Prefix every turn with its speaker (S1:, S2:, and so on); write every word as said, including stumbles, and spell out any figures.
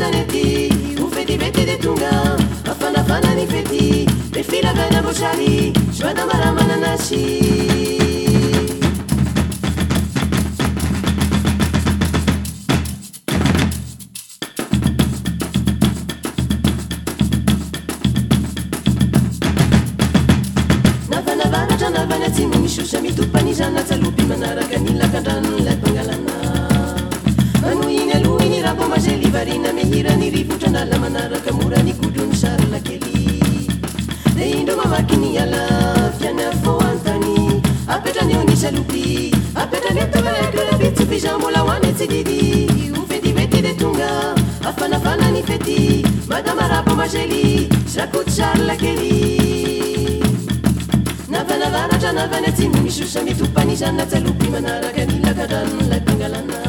S1: tanety ho vetivety de tonga afanafana ny fety de filavana boasary joana maramananasy misosa mitopany zana tsalopy manaraka ny lakandrano lay pangalana mano iny aloha iny rabo mazely varina mihira ny rivotrandala manaraka mora ny kodrony sarila kely de indro mamaky ny ala fiany fo antany apetrany eo ny salopy apetrany etovarakravitsy mbola hoany tsy didy ho vetivety de tonga afanafana ny fety madama rabo mazely sakoty sarila kely navanavana tranavany atsimo misosa mitopany zana tsalopy manaraka ny lakandrano lay pangalana